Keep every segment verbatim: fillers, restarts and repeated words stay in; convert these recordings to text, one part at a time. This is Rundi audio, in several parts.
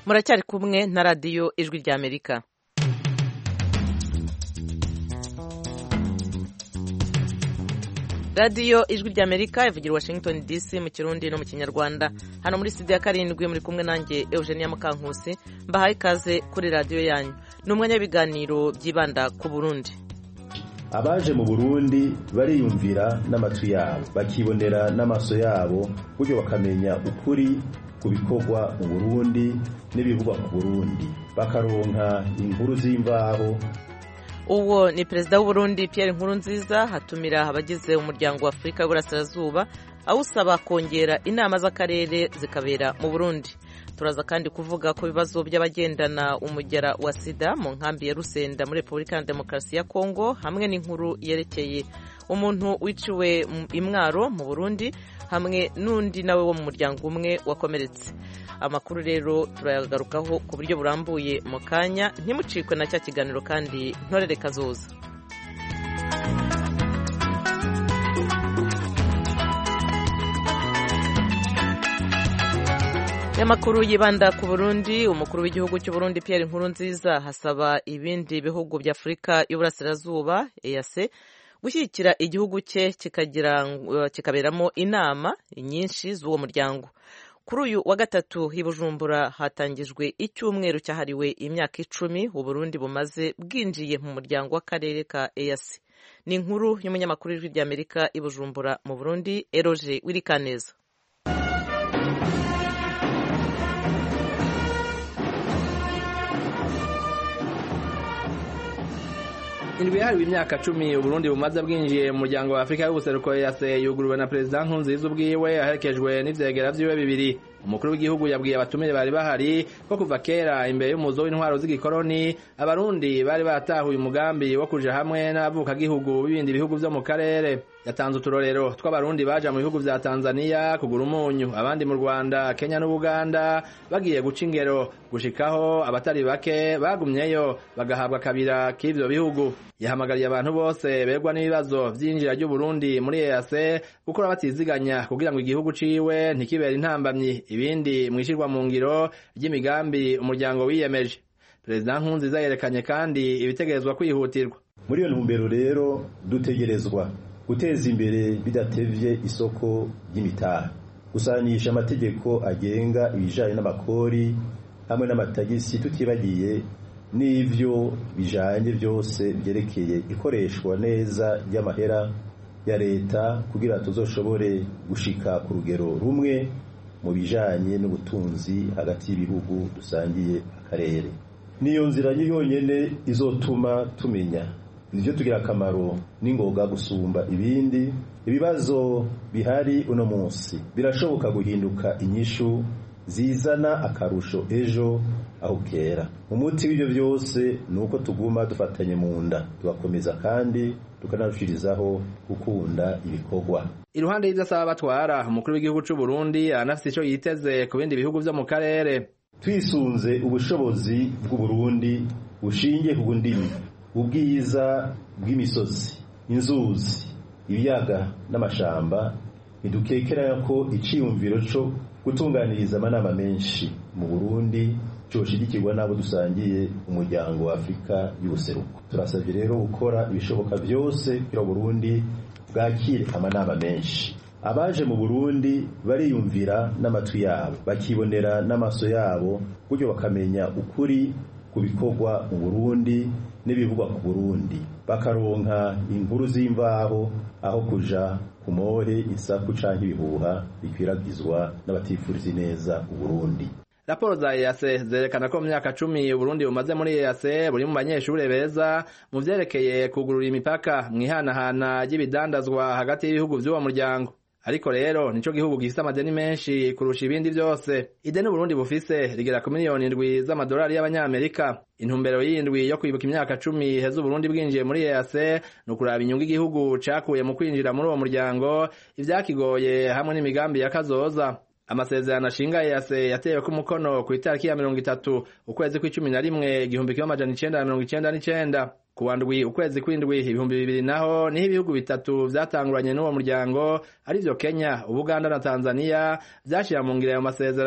muracyari kumwe na radiyo ijwi rya Amerika. radiyo ijwi rya Amerika ivugira Washington D C mu Kirundi no mu Kinyarwanda. Hano muri studio ya karindwi muri kumwe nanjye Eugenia Mukankusi, mbahaye ikaze kuri radiyo yanyu. Ni umwanya w'ibiganiro byibanda ku Burundi. Abaje mu Burundi bariyumvira n'amatwi yabo, bakibonera n'amaso yabo, buryo bakamenya ukuri ku bikorwa mu Burundi n'ibivugwa ku Burundi, bakaronka inkuru z'imvaho. Uwo ni Perezida w'u Burundi Pierre Nkurunziza hatumira abagize umuryango wa Afrika y'Uburasirazuba awusaba kongera inama z'akarere zikabera mu Burundi. Turaza kandi kuvuga ku bibazo by'abagendana umugera wa sida mu nkambi ya Rusenda muri Repubulika ya Demokarasi ya Kongo, hamwe n'inkuru yerekeye umuntu wiciwe imwaro mu Burundi hamwe n'undi nawe wo mu muryango umwe wakomeretse. Amakuru rero turayagarukaho ku buryo burambuye mu kanya, ntimucikwe na cya kiganiro kandi ntorere kazoza. Amakuru yibanda ku Burundi. Umukuru w'igihugu cy'u Burundi Pierre Nkurunziza hasaba ibindi bihugu bya Afrika y'Uburasirazuba E A C gushyigikira igihugu cye kikagira kikaberamo inama nyinshi z'uwo muryango. Kuri uyu wa gatatu i Bujumbura hatangijwe icyumweru cyahariwe imyaka icumi u Burundi bumaze bwinjiye mu muryango w'akarere ka E A C. Ni inkuru y'umunyamakuru w'ijwi rya Amerika i Bujumbura mu Burundi, Eroge Wirikaneza. Indwi yahariwe imyaka cumi Uburundi bumaze bwinjiye mu muryango wa Afrika y'ubuseruko E A C yuguruwe na Perezida Nkurunziza ubwiwe aherekejwe n'ivyegera vyiwe bibiri. Umukuru w'igihugu yabwiye abatumire bari bahari ko kuva kera imbere y'umuzo w'intwaro z'igikoroni abarundi bari batahuye umugambi wo kuja hamwe n'abavuka gihugu b'ibindi bihugu vyo mu karere. Yatanze uturorero tw'abarundi baja mu bihugu vya Tanzania kugura umunyu, abandi mu Rwanda, Kenya n'Ubuganda bagiye guca ingero, gushikaho abatari bake bagumyeyo bagahabwa kabira k'ivyo bihugu. Yahamagariye abantu bose begwa n'ibibazo vy'injira ry'u Burundi muri E A C gukora batiziganya kugira ngo igihugu ciwe ntikibere intambamyi ibindi mwishirwa mu ngiro ry'imigambi umuryango wiyemeje. Perezida Nkurunziza yerekanye kandi ibitegerezwa kwihutirwa. Muri iyo ntumbero rero dutegerezwa guteza imbere bidatevye isoko y'imitahe, gusanisha amategeko agenga ibijanye n'amakori hamwe n'amatagisi, tutibagiye n'ivyo bijanye byose byerekeye ikoreshwa neza ry'amahera ya leta kugira tuzoshobore gushika ku rugero rumwe mu bijanye n'ubutunzi hagati y'ibihugu dusangiye akarere. Niyo nzira yonyene izotuma tumenya ivyo tugira akamaro n'ingoga gusumba ibindi. Ibibazo bihari uno munsi birashoboka guhinduka inyishu zizana akarusho ejo aho kera. Umuti w'ibyo byose nuko tuguma dufatanye mu nda, tugakomeza kandi tukanarushirizaho gukunda ibikorwa. Iruhande y'idasaba batwara, umukuru w'igihugu cy'u Burundi anafite ico yiteze ku bindi bihugu vyo mu karere. Twisunze ubushobozi bw'u Burundi bushingiye ku ndimi, ubwiza bw'imisozi, inzuzi, ibiyaga n'amashamba, idukekera ko iciyumviro cyo gutunganiriza amanama menshi mu Burundi coshigikirwa nabo dusangiye umuryango wa Afrika y'ubuseruko. Turasabye rero gukora ibishoboka byose kugira Burundi bwakire amanama menshi. Abaje mu Burundi bariyumvira n'amatwi yabo, bakibonera n'amaso yabo, buryo bakamenya ukuri ku bikorwa mu Burundi n'ibivugwa ku Burundi, bakaronka inkuru z'imvaho aho kuja ku more isaku canke ibihuha bikwiragizwa n'abatifuriza neza u Burundi. Raporo za E A C zerekana ko mu myaka cumi Burundi bumaze muri E A C buri mu banyeshure beza mu vyerekeye kugurura imipaka mwihanahana ry'ibidandazwa hagati y'ibihugu vy'uwo muryango. Ariko rero nico gihugu gifise amadeni menshi kurusha ibindi byose. Ideni Burundi bufise rigera ku miliyoni indwi z'amadolari y'abanyamerika. Intumbero y'indwi yo kwibuka imyaka cumi heza Burundi bwinjiye muri E A C no kuraba inyungu igihugu cakuye mu kwinjira muri uwo muryango, ivyakigoye hamwe n'imigambi ya kazoza. Amasezerano ashinga E A C yatewe ku mukono ku itariki ya mirongo itatu ukwezi kw'icumi na rimwe igihumbi kimwe amajana icenda na mirongo icenda n'icenda. Kuwa ndwi ukwezi kw'indwi ibihumbi bibiri naho niho ibihugu bitatu vyatanguranye n'uwo muryango arivyo Kenya, Ubuganda na Tanzania vyashira mu ngiro ayo masezerano.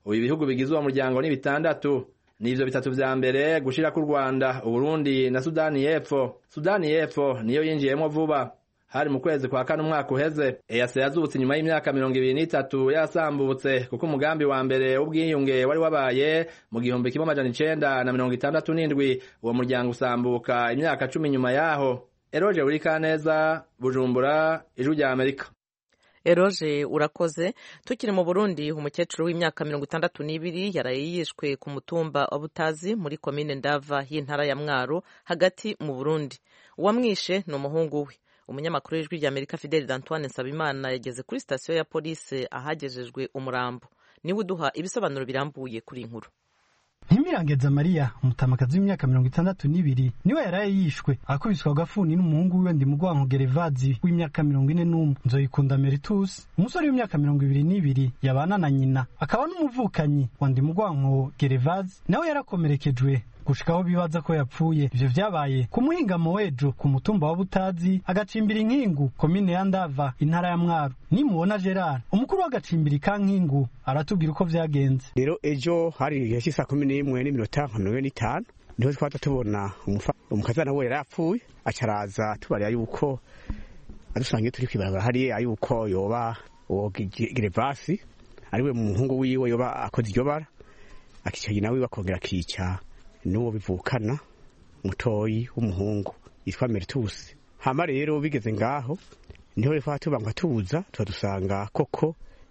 ubu ibihugu bigize uwo muryango ni bitandatu. Nivyo bitatu vya mbere gushira ku Rwanda, Uburundi na Sudani y'Epfo. Sudani y'Epfo niyo yinjiyemo vuba hari mu kwezi kwa kane umwaka uheze. E A C yazutse nyuma y'imyaka mirongo ibiri n'itatu yasambutse kuko umugambi wa mbere w'ubwiyunge wari wabaye mu gihumbi kimwe amajana icenda na mirongo itandatu n'indwi. Uwo muryango usambuka imyaka cumi nyuma yaho. Eroje Urikaneza, Bujumbura, Ijwi rya Amerika. Eroje urakoze. Tukiri mu Burundi, umukecuru w'imyaka mirongo itandatu n'ibiri yaraye yishwe ku mutumba wa Butazi muri komine Ndava y'intara ya Mwaro hagati mu Burundi. Uwamwishe ni umuhungu we. Umunyamakuru w'Ijwi rya Amerika Fidel Antoine Nsabimana yageze kuri sitasiyo ya polisi ahagejejwe umurambo. Niwe uduha ibisobanuro birambuye kuri inkuru. Ntimirangeza Maria, umutamakazi w'imyaka mirongo itandatu n'ibiri, niwe yaraye yishwe akubiswa agafuni n'umuhungu wiwe Ndimugwanko Gerevazi w'imyaka mirongo ine n'umwe. Nzoyikunda Meritus, umusore w'imyaka mirongo ibiri n'ibiri yabana na nyina, akaba n'umuvukanyi wa Ndimugwanko Gerevazi, nawe yarakomerekejwe gushikaho bibaza ko yapfuye. Ivyo vyabaye ku muhingamo w'ejo ku mutumba wa Butazi agacimbira inkingu komine ya Ndava intara ya Mwaro. Nimubona Gerard, umukuru w'agacimbiri ka Nkingu, aratubwira uko vyagenze. Rero ejo hari igihe saa kumi n'imwe n'iminota mirongo ine n'itanu niho twata tubona umukazana we yarapfuye, acaraza tubarira yuko adusangiye turi kwibarabara hariya yuko yoba uwo Gerevasi ariwe muhungu wiwe yoba akoze iryo bara, akica nyina wiwe akongera akica n'uwo bivukana mutoyi w'umuhungu yitwa Meritus. Hama rero bigeze ngaho niho rero tubanga tuza tudusanga koko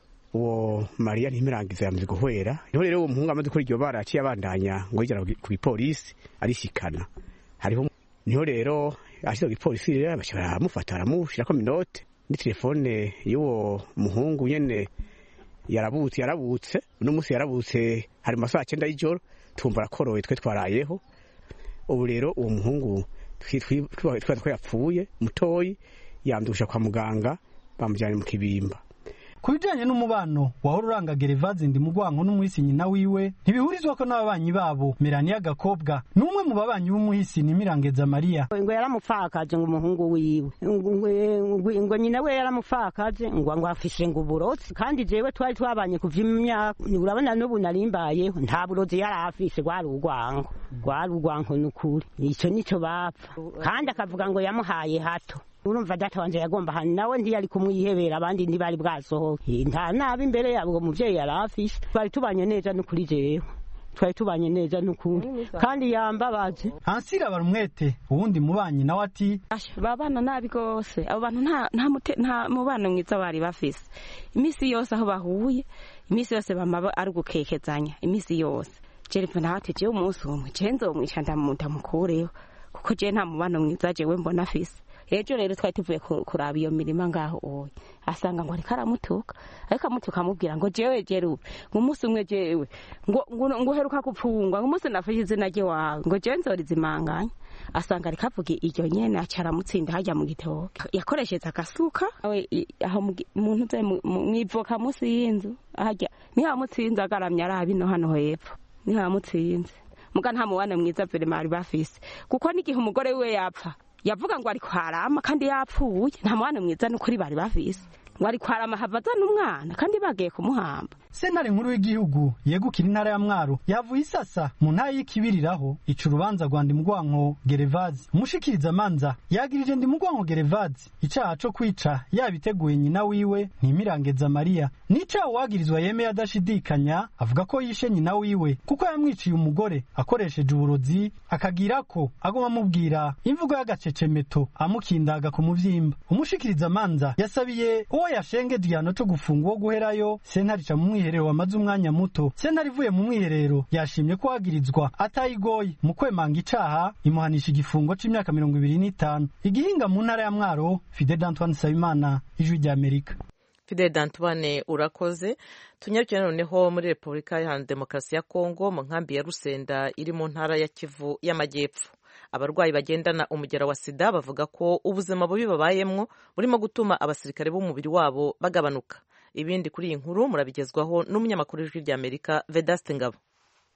uwo Maria Ntimirangiza yamaze guhwera. Niho rero uwo muhungu amaze kuri iryo bara aciye abandanya ngo yigera ku polisi arishikana. Hariho niho rero ashyize ku polisi rero bashobora amufata aramushira ko minote ni telefone y'uwo muhungu nyene yarabutse yarabutse no musi yarabutse hari masaha cyenda y'ijoro tumva rakorowe twe twarayeho. Ubu rero uwo muhungu twitwa twapfuye mutoyi yandusha kwa muganga bamujyanye mu kibimba. Kubijanye n'umubano wahora uranga Gerevazi Ndimugwanko n'umuhisi nyina wiwe ntibihurizwa ko n'ababanyi babo. Melania Gakobwa n'umwe mu babanyi b'umuhisi Ntimirangeza Maria. Ngo yaramupfakaje ngo umuhungu wiwe ngo nyina we yaramupfakaje ngo ngo afishe ngo uburozi, kandi jewe twari twabanye kuva imyaka urabona n'ubu narimbayeho nta burozi yarafishe gwari urwango gwari urwango n'ukuri. Ico nico bapfa kandi akavuga ngo yamuhaye hato. Urumva data wanje yagomba hani nawe ndi yari kumwihebera abandi ndi bari bwasohoke nta nabi imbere yabo muvyeyi yarafishe. Twari tubanye neza n'ukuri jewe twari tubanye neza n'ukuri kandi yambabaje. Ansira barumwete uwundi mubanyi nawe ati babana nabi gose abo bantu nta nta nta mubano mwiza bari bafise. Imisi yose aho bahuye imisi yose bama ari gukekezanya imisi yose. Jerife nawe ati jewe umunsi umwe je nzomwica ndamukureho kuko je nta mubano mwiza jewe mbona afise. Ejo rero twari tuvuye kuraba iyo mirima ngaho oya asanga ngo ariko aramutuka ariko amutuka amubwira ngo jewe jeru ngo umunsi umwe jewe ngo ngo heruka gupfungwa ngo umunsi nafashe izina rye wawe ngo jewe nzorizimanganya. Asanga ariko avuga iryo nyene acara mutsinda hajya mu gitoke yakoresheje akasuka awe aho umuntu ze mwivoka musi y'inzu hajya niho amutsinze agaramye arabi no hano hepfo niho amutsinze muga nta mubana mwiza vere mari bafise kuko n'igihe umugore we yapfa yavuga ngo ari kwarama kandi yapfuye nta mwana mwiza n'ukuri bari bafise ngo ari kwarama havaza n'umwana kandi bagiye kumuhamba. Sentare nkuru y'igihugu yegukira intara ya Mwaro yavuye isasa mu ntara y'ikibiriraho ica urubanza rwa Ndimugwanko Gerevazi. Umushikiriza manza yagirije Ndimugwanko Gerevazi icaha co kwica yabiteguye nyina wiwe Ntimirangeza Maria. Nica wagirizwa yemeye adashidikanya avuga ko yishe nyina wiwe kuko yamwiciye umugore akoresheje uburozi akagira ko agoma mubwira imvugo y'agacecemeto amukindaga ku muvyimba. Umushikiriza manza yasabiye uwo yashengeje igihano co gufunga wo guherayo. Sentare ica mu mwiherero wamaze umwanya muto. Sentare ivuye mu mwiherero yashimye ko wagirizwa atayigoye mu kwemanga icaha imuhanisha igifungo c'imyaka mirongo ibiri n'itanu. Igihinga mu ntara ya Mwaro, Fidel Antoine Nsabimana, Ijwi rya Amerika. Fidel Antoine urakoze. Tunyarukire noneho muri Repubulika Iharanira Demokarasi ya Kongo mu nkambi ya Rusenda iri mu ntara ya Kivu y'Amajyepfo. Abarwayi bagendana umugera wa sida bavuga ko ubuzima bubi babayemwo burimo gutuma abasirikare b'umubiri wabo bagabanuka. Ibindi kuri iyi nkuru murabigezwaho n'umunyamakuru w'Ijwi rya Amerika Vedaste Ngabo.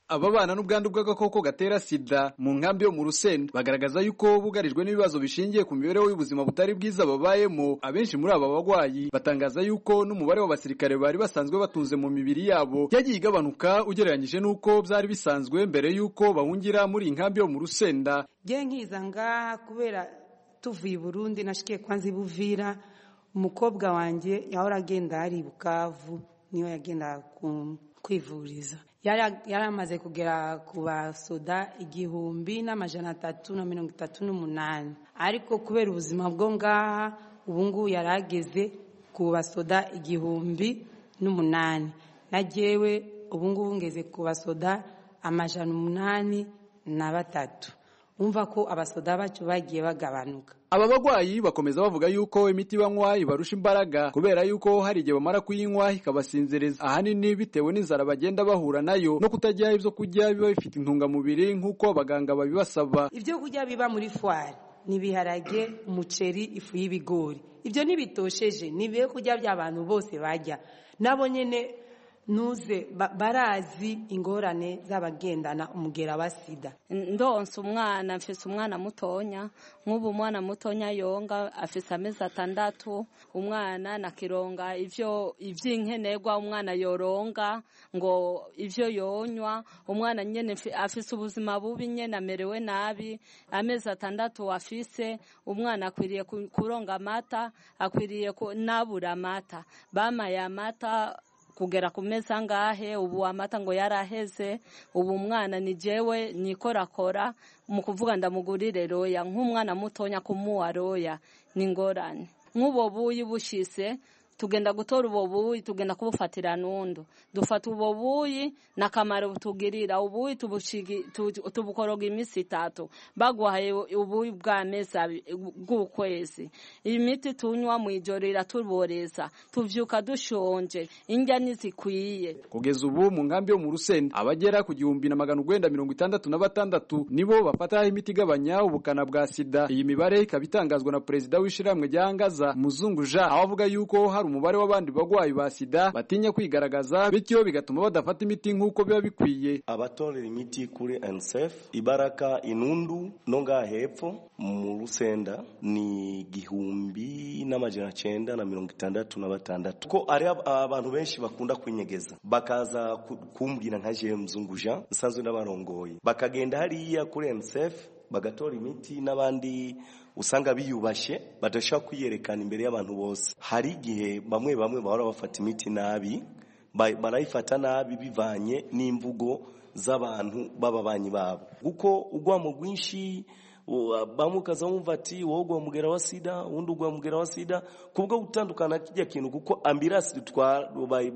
ababana n'ubwandu bw'agakoko gatera sida mu nkambi yo mu Rusenda bagaragaza yuko bugarijwe n'ibibazo bishingiye ku mibereho y'ubuzima butari bwiza babayemo. Abenshi muri aba bagwayi batangaza yuko n'umubare w'abasirikare bari basanzwe batunze mu mibiri yabo yagiye igabanuka ugereranyije n'uko byari bisanzwe mbere yuko bahungira muri inkambi yo mu Rusenda. Je nkiza ngaha kubera tuvuye Burundi nashikiye kwanza Buvira, umukobwa wanje yahora agenda ari Bukavu niyo yagenda kwivuriza. Yaramaze kugera ku basoda igihumbi n'amajana atatu na mirongo itatu n'umunani, ariko kubera ubuzima bwo ngaha ubu ngubu yarageze ku basoda igihumbi n'umunani. Najewe ubu ngubu ngeze ku basoda amajana umunani na batatu. Umva ko abasoda bacu bagiye bagabanuka. Aba bagwayi bakomeza bavuga yuko imiti banywa ibarusha imbaraga kubera yuko hari igihe bamara kuyinywa ikabasinziriza, ahanini bitewe n'inzara bagenda bahura nayo no kutajya ibyo kurya biba bifite intungamubiri nk'uko abaganga babibasaba. Ibyo kurya biba muri foire nibiharage, umuceri, ifu y'ibigori, ibyo nibitosheje nibiye kurya by'abantu bose bajya. Nabo nyene nuze barazi ingorane z'abagendana umugera wa sida. Ndonse umwana, mfise umwana mutonya, nk'ubu umwana mutonya yonga afise amezi atandatu, umwana nakironga ivyo ivy'inkenerwa umwana yoronga ngo ivyo yonywa, umwana nyene afise ubuzima bubi nyene amerewe nabi, amezi atandatu afise, umwana akwiriye kuronga amata, akwiriye nabura amata, bamaye amata kugera ku meza ngahe, ubu amata ngo yaraheze, ubu umwana ni jewe nikorakora mu kuvuga ndamugurire roya, nk'umwana mutonya kumuwa roya ni ngorane. Nk'ubo buyi bushise tugenda gutora ubo buyi, tugenda kubufatira nundo, dufata ubo buyi nakamaro butugirira, ubuyi tubushigi tubukoroga imisi itatu, bagwaye ubuyi bwa meza bw'ukwezi. Imiti tunywa mu ijoro iratuboreza, tuvyuka dushonje, indya nizikwiye. Kugeza ubu mu nkambi yo mu Rusenda abagera ku gihumbi na magana urwenda mirongo itandatu na batandatu nibo bafata imiti igabanya ubukana bwa sida. Iyi mibare ikaba itangazwa na perezida w'ishiramwe ryangaza Muzungu Jean, aho avuga yuko hari umubare w'abandi bagwayi ba sida batinya kwigaragaza, bityo bigatuma badafata imiti nk'uko biba bikwiye. Abatorera imiti kuri N S F Ibaraka, Inundu nonga hepfo mu Rusenda ni gihumbi n'amajana cenda na mirongo itandatu na batandatu. Ko ari abantu benshi bakunda kwinyegeza bakaza kumbwira nka je Muzungu Jean nsanzwe n'abarongoye, bakagenda hariya kuri N S F bagatora imiti, n'abandi usanga biyubashe badashaka kwiyerekana imbere y'abantu bose. Hari igihe bamwe bamwe bahora bafata imiti nabi, barayifata nabi bivanye n'imvugo z'abantu bababanyi babo, kuko ugwa mu gwinshi bamukaza wumva ati wowe mugera wa sida, undi ugwa mugera wa sida, kubwo gutandukana kijya kintu, kuko ambulance dutwara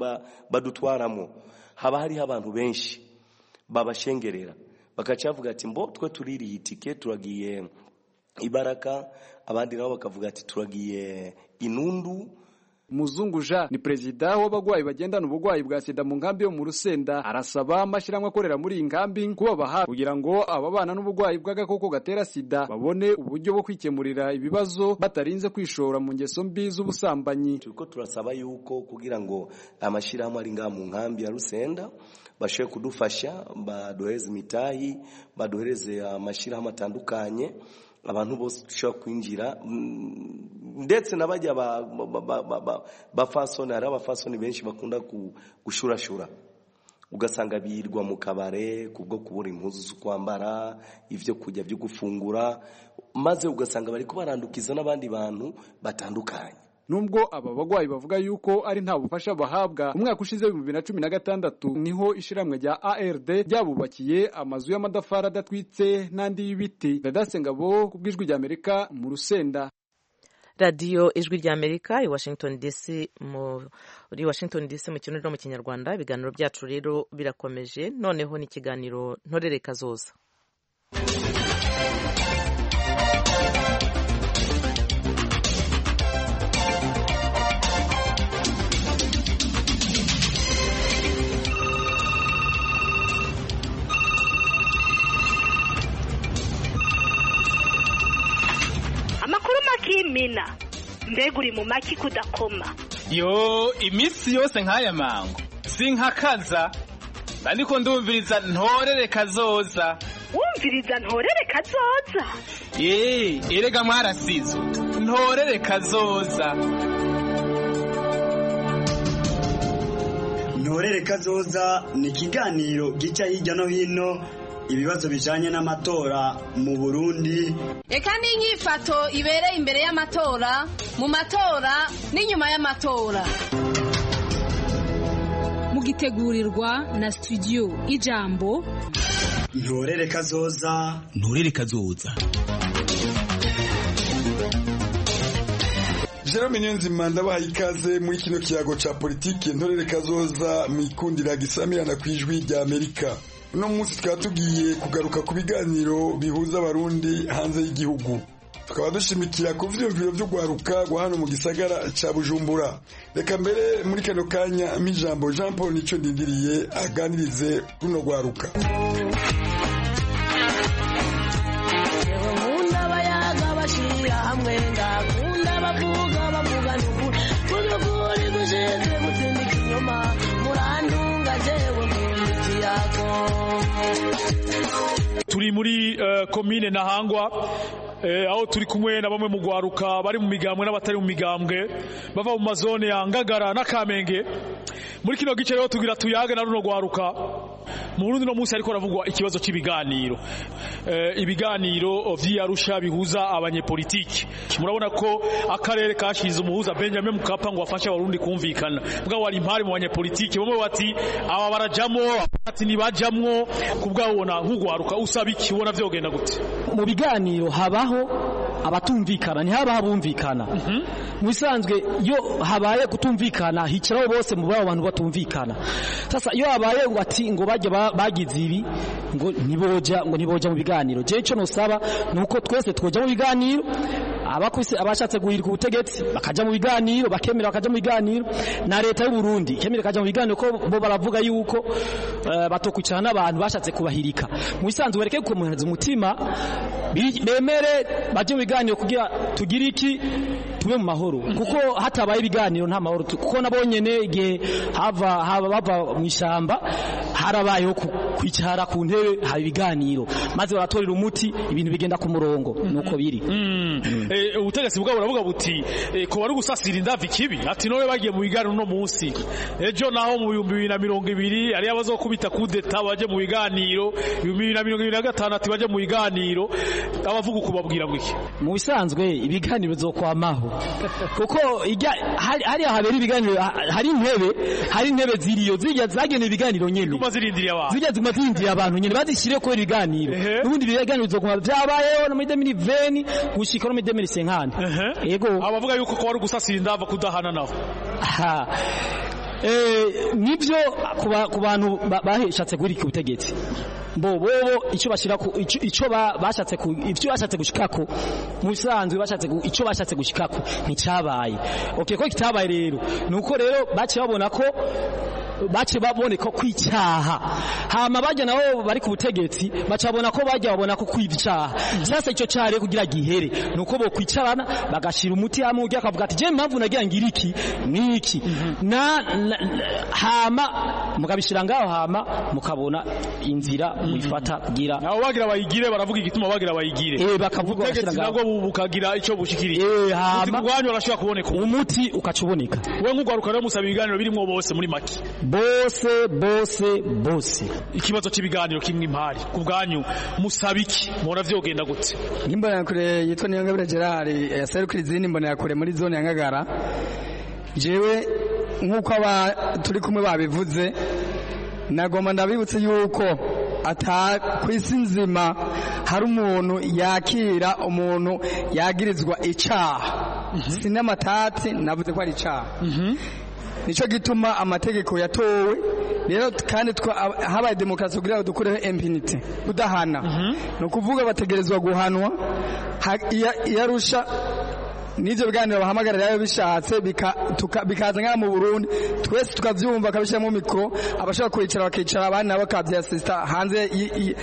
badutwaramo haba hari abantu benshi babashengerera, bakacavuga ati mbo twe tuririye itike turagiye Ibaraka, abandi nabo bakavuga ati turagiye Inundu. Muzungu Jean ni perezida w'abagwayi bagendana ubugwayi bwa sida mu nkambi yo mu Rusenda, arasaba amashiramwe akorera muri iyi nkambi kubabaha kugira ngo ababana n'ubugwayi bw'agakoko gatera sida babone uburyo bwo kwikemurira ibibazo batarinze kwishora mu ngeso mbi z'ubusambanyi. Turiko turasaba yuko kugira ngo amashiramwe ari nga mu nkambi ya Rusenda bashe kudufasha, baduhereze imitahi, baduhereze amashirahamwe atandukanye, abantu bose dushobora kwinjira, ndetse n'abajya bafasoni, hari abafasoni benshi bakunda gushurashura, ugasanga birwa mu kabare kubwo kubura impuzu zo kwambara, ivyo kujya byo gufungura, maze ugasanga bari kubarandukiza n'abandi bantu batandukanye. Nubwo aba bagwayi bavuga yuko ari nta bufasha bahabwa, umwaka ushize mu bibiri na cumi na gatandatu niho ishiramwe rya A R D ryabubakiye amazu y'amadafari adatwitse n'andi y'ibiti. Dadasengabo kubwijwi rya Amerika mu Rusenda. Radio Ijwi rya Amerika i Washington D C mu uri Washington D C mu kirundi no mu kinyarwanda. Ibiganiro byacu rero birakomeje, noneho ni kiganiro ntorere kazoza. Mina mbega uri mu maki kudakoma. Yo imisi yose nk'aya mango sinkakaza. ariko ndumviriza ntorere kazoza. Wumviriza ntorere kazoza? Eh, erega mwarasizo. Ntorere kazoza. Ntorere kazoza ni ikiganiro gica hirya no hino ibibazo bijanye n'amatora mu Burundi. Eka n'inyifato ibereye imbere y'amatora, mu matora n'inyuma y'amatora. Mugitegurirwa na studio Ijambo. Ntorere kazoza. Ntorere kazoza. Jerome Niyonzima ndabahaye ikaze muri kino kiyago ca politike ntorere kazoza mikundira gisamirana kwijwi rya Amerika. Uno munsi tukaba tugiye kugaruka ku biganiro bihuza abarundi hanze y'igihugu. Tukaba dushimikira ku vyumviro vyo gwaruka gwa hano mu gisagara ca Bujumbura. Reka mbere muri kano kanya mijambo Jean Paul Nico Ndindiriye aganirize runo gwaruka. Hamwe ngakunda bavuga bavuga nuku kuzukuri gusheze gutindika inyuma murandunga jewe mu yako. Turi muri uh, komine Ntahangwa eh, aho turi kumwe na bamwe mu gwaruka bari mu migambwe n'abatari mu migambwe bava mu mazone ya Ngagara na Kamenge. Muri kino gice rero tugira tuyage na runo gwaruka mu Burundi no munsi ariko ravugwa ikibazo cy'ibiganiro eh, ibiganiro vy'Arusha bihuza abanyepolitiki. Murabona ko akarere kashize umuhuza Benjamin Mkapa ngo afashe abarundi kumvikana bwa wari impari mu banyepolitiki bamwe bati aba barajamwo ati nibajamwo kubwabona nk'ugwaruka usaba iki ubona vyogenda gute? Mu biganiro habaho abatumvikana ntihaba habumvikana mu bisanzwe iyo habaye kutumvikana hicaraho bose mu babo bantu batumvikana. Sasa iyo habaye ngo ati ngo bajye bagize ibi ngo niboja ngo niboja mu biganiro, je cyo nosaba nuko twese twoja mu biganiro, abakwise abashatse guhirika ubutegetsi bakaja mu biganiro, bakemera bakaja mu biganiro, na leta y'u Burundi kemera kaja mu biganiro ko bo baravuga yuko uh, batokwicara n'abantu bashatse kubahirika. Mu bisanzwe bareke kumunhaza umutima bemere baje mu biganiro kugira tugira iki tube mu mahoro, kuko hatabaye ibiganiro nta mahoro, kuko nabonyene igihe hava haba bava mu ishamba harabayeho kwicara ku ntebe haba ibiganiro maze baratorera umuti ibintu bigenda ku murongo nuko biri. Eh, ubutegetsi bwabo buravuga buti ko bari gusasira indavi kibi ati none bagiye mu biganiro no munsi ejo naho mu bihumbi bibiri na mirongo ibiri ari abazokubita kudeta baje mu biganiro bibiri na mirongo ibiri na gatanu ati baje mu biganiro abavuga kubabwira ngo iki? Mu bisanzwe ibiganiro bizokwamaho kuko hari habera ibiganiro, hari intebe hari intebe ziriyo zijya zagene ibiganiro nyene zirindiriye abantu zijya zuma zirindiriye abantu nyene bazishire ko ibiganiro n'ubundi ibiganiro bizokuma byabayeho no muri deux mille vingt gushika no muri deux mille cinquante. Yego abavuga yuko ko wari gusasira indava kudahana naho eh nivyo ku bantu baheshatse gurika ubutegetsi bo bobo ico bashira ku ico bashatse ku ivyo bashatse gushikako mu bisanzwe bashatse ico bashatse gushikako nticabaye. Okay, ko kitabaye rero nuko rero bace babona ko bace baboneka kwicyaha hama bajya nabo bari ku butegetsi bacabona ko bajya babona ko kwivyaha. Sasa ico cyare kugira gihere nuko bo kwicarana bagashira umuti hamwe ugiye akavuga ati je mpamvu nagira ngiriki niki na hama mukabishira ngaho hama mukabona inzira muifata kugira naho bagira bayigire baravuga igituma bagira bayigire eh bakavuga bashira ngaho nago bukagira ico bushikiriye eh hama ubwanyu barashobora kuboneka umuti ukacuboneka. We nk'ugwaruka rero musaba ibiganiro birimo bose muri maki bose bose bose. Ikibazo cy'ibiganiro kimwe impari ku bwanyu musaba iki mubona vyogenda gute? Nimbona kure yitwa Niyongabire Gerard yaserukira izindi mbona kure muri zone ya Ngagara. Jewe nkuko aba turi kumwe babivuze nagomba ndabibutse yuko ata kwisi nzima hari umuntu yakira umuntu yagirizwa icaha sinamatati navuze ko ari icaha. Nico gituma amategeko yatowe rero kandi habaye demokrasi kugira ngo dukureho impunity kudahana no kuvuga bategerezwa guhanwa yarusha nivyo biganiro bahamagarira yayo bishatse bikaza nka mu Burundi twese tukavyumva kabisha mu mikro abashaka kwicara bakicara abandi nabo kabya sister hanze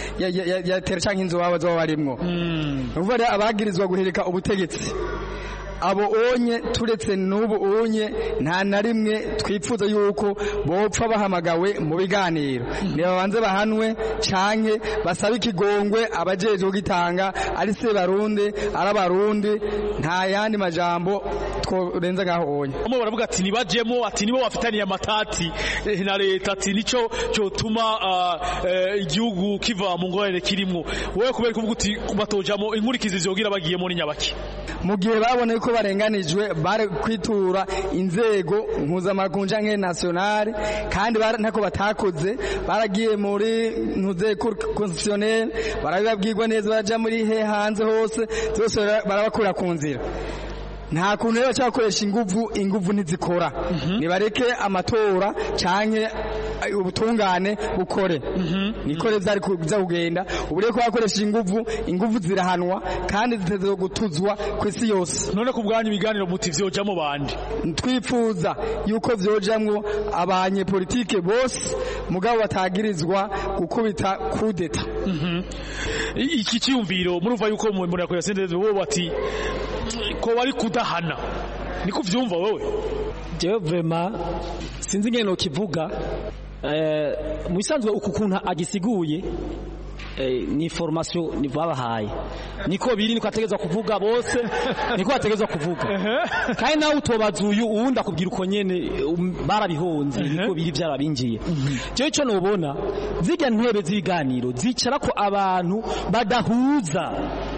ya tere canke inzu baba zo barimwo uvuga abagirizwa guhirika ubutegetsi abo onye turetse n'ubu onye nta na rimwe twipfuza yuko bopfa bahamagawe mu biganiro nibabanze bahanwe canke basabe ikigongwe abajeje kugitanga ari se barundi arabarundi nta yandi majambo tworenza gaho onye bamwe baravuga ati nibajemo ati nibo bafitaniye amatati na leta ati nico cyotuma igihugu kiva mu ngorane kirimo wowe kubera kuvuga uti batojamo inkurikizi zogira bagiyemo ni nyabaki mu gihe babone ko barenganijwe bare kwitura inzego mpuzamakungu nke nationale kandi ntako batakoze baragiye muri ntuze constitutionnel barabibabwirwa neza baja muri he hanze hose zose barabakura ku nzira nta kuntu rero cyakoresha inguvu inguvu ntizikora nibareke amatora canke ubutungane bukore nikore vyari kuza kugenda ubure ko bakoresha inguvu inguvu zirahanwa kandi ziteze gutuzwa kwisi yose none kubwanya ibiganiro muti vyojamo bandi twifuza yuko vyojamwo abanye politike bose mugabo batagirizwa gukubita kudeta iki cyumviro murumva yuko mu mbona ko yasendeze bo bati ko bari kudahana niko vyumva wewe jewe vraiment sinzi ngene no kivuga eh musanzwe uku kuntu agisiguye eh, ni formation ni babahaye niko biri niko ategezwa kuvuga bose niko ategezwa kuvuga kandi nawe utobaza uyu uwundi akubwira uko nyene barabihonze niko biri byarabinjiye cyo cyo nobona zijya ntebe z'ibiganiro zicara ko abantu badahuza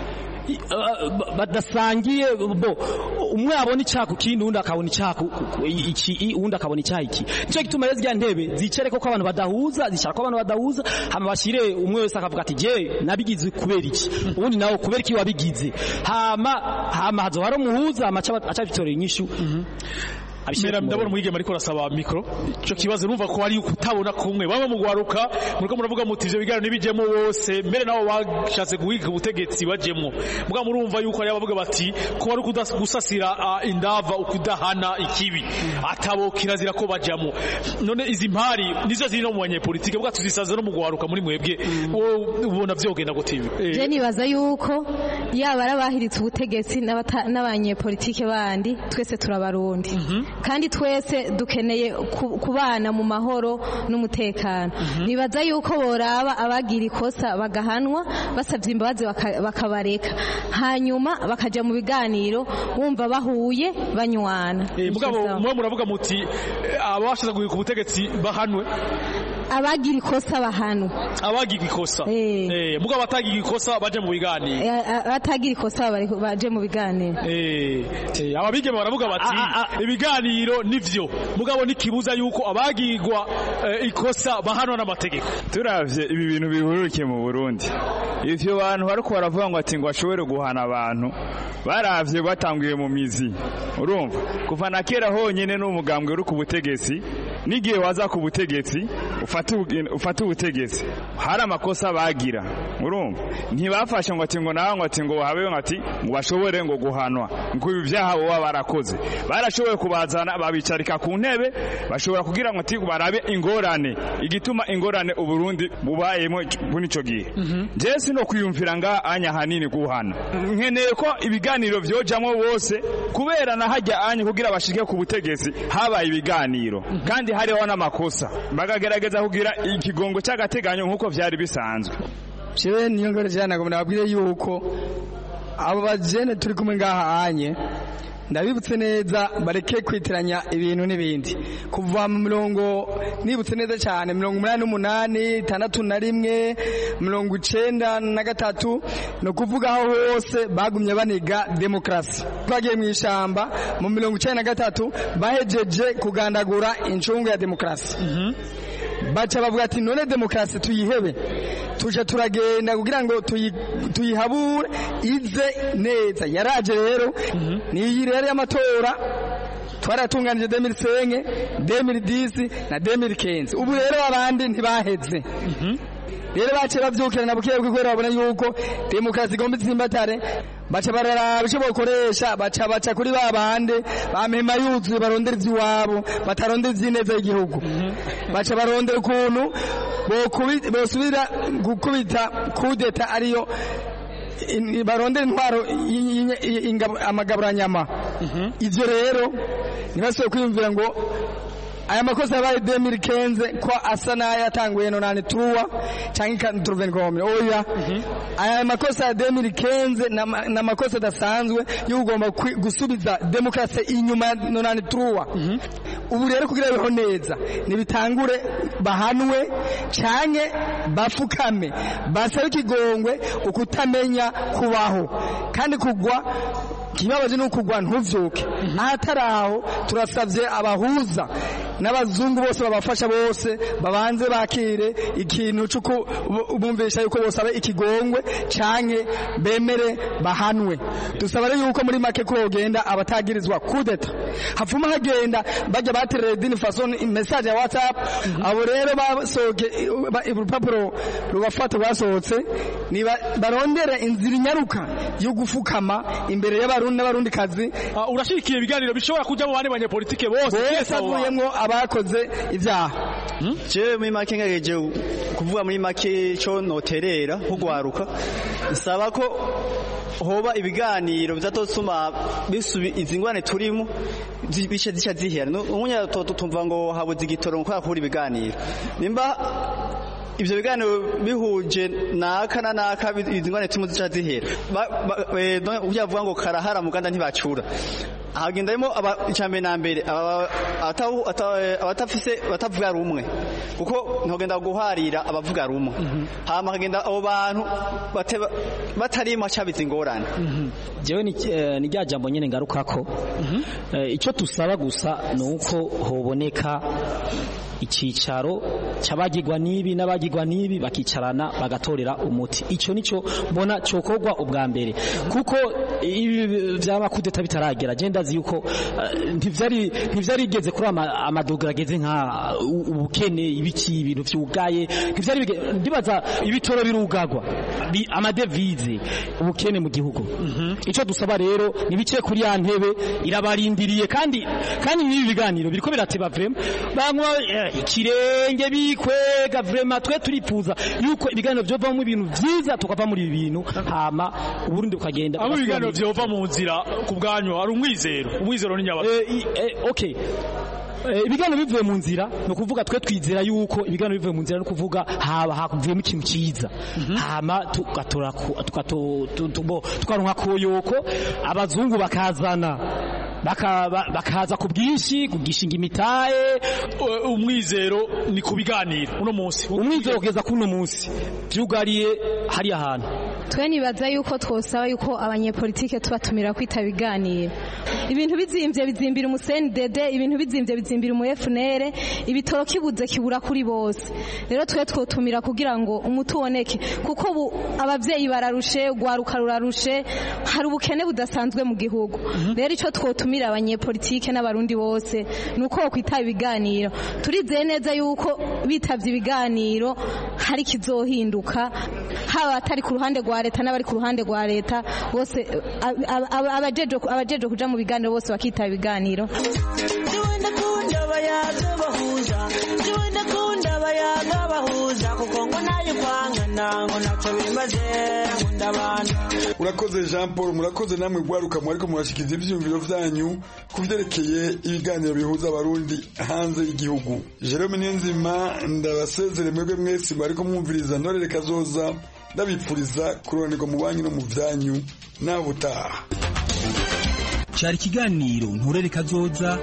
badasangiye bo umwe abona icyaku kindi undi akabona icyaku iki undi akabona icyaha iki nicyo gituma rero zya ntebe zicare ko abantu badahuza zishaka ko abantu badahuza hama bashire umwe wese akavuga ati je nabigize kubera iki ubundi nawe kubera iki wabigize hama hama hazo haro muhuza amacha acabitorera inyishu Mera ndabona mwigema ariko rasaba mikro cyo kibazo numva ko ari kutabona kumwe baba mugwaruka muriko muravuga muti ivyo bigano nibijemo bose mbere nabo bashatse guhiga ubutegetsi bajemo muga murumva yuko ari abavuga bati ko bari gusasira uh, indava ukudahana ikibi atabo kirazira ko bajamo none izi mpari nizo ziri no mu banyepolitike bwa tuzisaza no mugwaruka muri mwebwe ubona vyogenda gutibi je nibaza yuko yaba arabahiritse ubutegetsi n'abanyepolitike bandi twese turabarundi kandi twese dukeneye kubana mu mahoro n'umutekano nibaza yuko boraba abagira ikosa bagahanwa basabye imbabazi bakabareka hanyuma bakaja mu biganiro bumva bahuye banywana mugabo mwe muravuga muti abashaza guhika ubutegetsi bahanwe abagira ikosa bahanwe abagira ikosa eh mugabo batagira ikosa baje mu biganiro batagira ikosa baje mu biganiro eh ababige baravuga bati ibiganiro nivyo mugabo nikibuza yuko abagirwa ikosa bahanwa n'amategeko turavye ibi bintu bihurukiye mu Burundi ivyo bantu bariko baravuga ngo ati ngo ashobore guhana abantu baravye batanguye mu mizi urumva kuva na kera honyene n'umugambwe uri ku butegetsi nigiye waza ku butegetsi ufate ufate ubutegetsi hari amakosa bagira urumva ntibafashe ngo ati ngo nawe ngo ati ngo habe ngo ati ngo bashobore ngo guhanwa ngo ibi byaha bo barakoze barashoboye kubazana babicarika ku ntebe bashobora kugira ngo ati barabe ingorane igituma ingorane uburundi bubayemo muri ico gihe je sino kwiyumvira nga anya hanini guhana nkeneye ko ibiganiro vyojamwo bose kubera na hajya anya kugira bashike ku butegetsi habaye ibiganiro kandi hariho n'amakosa bagagerageza kugira ikigongo cy'agateganyo nk'uko vyari bisanzwe jewe niyo ngore jana ngo nababwire yuko abo bajene turi kumwe ngaha anye ndabibutse neza bareke kwitiranya ibintu n'ibindi kuva mu mirongo nibutse neza cyane mirongo umunani n'umunani itandatu na rimwe mirongo icenda na gatatu no kuvuga aho hose bagumye baniga demokrasi twagiye mu ishamba mu mirongo icenda na gatatu bahejeje kugandagura incungu ya demokrasi baca bavuga ati none demokrasi tuyihebe tuje turagenda kugira ngo tuyihabure ize neza yaraje rero niyi rero y'amatora twaratunganije deux mille cinq deux mille dix na deux mille quinze ubu rero abandi ntibaheze rero bace bavyukira na bukiye kwera babona yuko demokrasi igomba itsimbatare baca bararaba ico bokoresha baca baca kuri babande bamema yuzuye barondera ivy'iwabo batarondera ivy'ineza y'igihugu baca barondera ukuntu bosubira gukubita kudeta ariyo barondera intwaro amagaburanyama ivyo rero ntibasubiye kwiyumvira ngo aya makosa yabaye deux mille quinze ko asa n'ayatanguye nonane truwa canke ikantrovengome oya aya makosa ya deux mille quinze na makosa adasanzwe y'ugomba gusubiza demokrasi inyuma ya nonane truwa ubu rero kugira biho neza nibitangure bahanwe canke bafukame basabe ikigongwe ukutamenya kubaho kandi kugwa kibabaje no kugwa ntuvyuke ahataraho turasavye abahuza n'abazungu bose babafasha bose babanze bakire ikintu cuko bumvisha yuko bose abe ikigongwe canke bemere bahanwe dusaba rero yuko muri make ko genda abatagirizwa kudeta hafuma hagenda bajya baterere dini façon message ya WhatsApp abo rero basoke urupapuro rubafata basohotse ni barondera inzira inyaruka yo gufukama imbere y'abarundi n'abarundi kazi urashikiye ibiganiro bishobora kuja mu bane banyepolitike bose bose avuyemwo abakoze ivyaha je muri make ngageje kuvuga muri make cyo noterera nkugwaruka nsaba ko hoba ibiganiro bizatosuma bisubi izingwane turimo bishe zisha zihera umunya tumva ngo habuze igitoro ngo kwakura ibiganiro nimba ivyo biganiro bihuje naka na naka izingwane turimo zisha zihera uyavuga ngo karahara muganda ntibacura hagendamo icambe na mbere abatafise batavuga rumwe kuko ntogenda guharira abavuga rumwe hama kagenda abo bantu batarimo cabiza ingorane jewe ni rya jambo nyene ngarukako ico tusaba gusa nuko hoboneka icicaro cyabagirwa nibi n'abagirwa nibi bakicarana bagatorera umuti ico nico mbona cyokorwa ubwa mbere kuko ibi vy'amakudeta bitaragera je ndazi yuko ntivyari ntivyarigeze kuri amadogera ageze nka ubukene ibiki ibintu vyugaye ntivyari ndibaza ibitoro birugagwa amadevize ubukene mu gihugu ico dusaba rero nibice kuri ya ntebe irabarindiriye kandi kandi nibi biganiro biriko birateba vraiment bamwe ikirenge bikwega vraiment twe turifuza yuko ibiganiro byovamo ibintu vyiza tukava muri ibi bintu hama uburundi bukagenda abo ibiganiro byova mu nzira ku bwanyu ari umwizero umwizero ni nyabaki eh okay ibiganiro bivuye mu nzira no kuvuga twe twizera yuko ibiganiro bivuye mu nzira no kuvuga haba hakuvuyemo ikintu cyiza hama tugatora tukaronka koyoko abazungu bakazana bakaza ku bwinshi kugishinga imitaye umwizero ni ku biganiro uno munsi umwizero kugeza kuno munsi byugariye hari ahantu twe nibaza yuko twosaba yuko abanyepolitike tubatumira kwita biganiro ibintu bizimvye bizimbira umuseni dede ibintu bizimvye bizimbira umu F N L ibitoro kibuze kibura kuri bose rero twe twotumira kugira ngo umuti uboneke kuko ubu abavyeyi bararushe gwaruka rurarushe hari ubukene budasanzwe mu gihugu rero ico twotumira abanyepolitike n'abarundi bose nuko kwita ibiganiro turizeye neza yuko bitavye ibiganiro hari kizohinduka haba atari ku ruhande rwa leta n'abari ku ruhande rwa leta bose abajeje abajeje kuja mu biganiro bose bakita ibiganiro urakoze Jean Paul murakoze namwe gwaruka mwariko murashikiza ivyumviro vyanyu kuvyerekeye ibiganiro bihuza abarundi hanze y'igihugu Jerome Niyonzima ndabasezere mwebwe mwese mwariko mwumviriza Ntorere Kazoza ndabipfuriza kuronirwa mu banyu no mu vyanyu nawe utaha cyari ikiganiro Ntorere Kazoza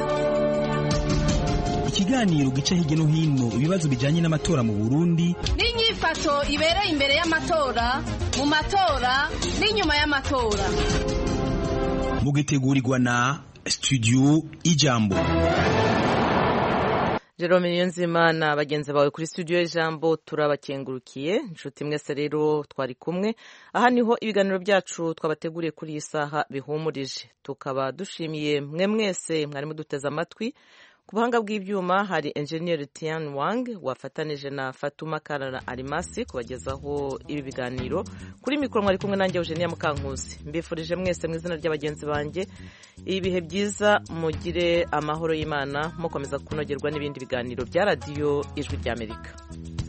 ikiganiro gica hirya no hino ibibazo bijanye n'amatora mu Burundi n'inyifato ibereye imbere y'amatora mu matora n'inyuma y'amatora mugitegurirwa na Studio Ijambo. Jerome Niyonzima na bagenzi bawe kuri studio Ijambo turabakengurukiye inshuti mwese rero twari kumwe aha niho ibiganiro byacu twabateguriye kuri iyi saha bihumurije tukaba dushimiye mwe mwese mwari muduteze amatwi ku buhanga bw'ibyuma hari engineer Tian Wang wafatanije na Fatuma Karara Arimasi kubagezaho ibi biganiro kuri mikoro mwari kumwe nanjye Eugenia Mukankusi mbifurije mwese mu izina ry'abagenzi banjye ibihe byiza mugire amahoro y'Imana mukomeza kunogerwa n'ibindi biganiro bya radio Ijwi ry'Amerika.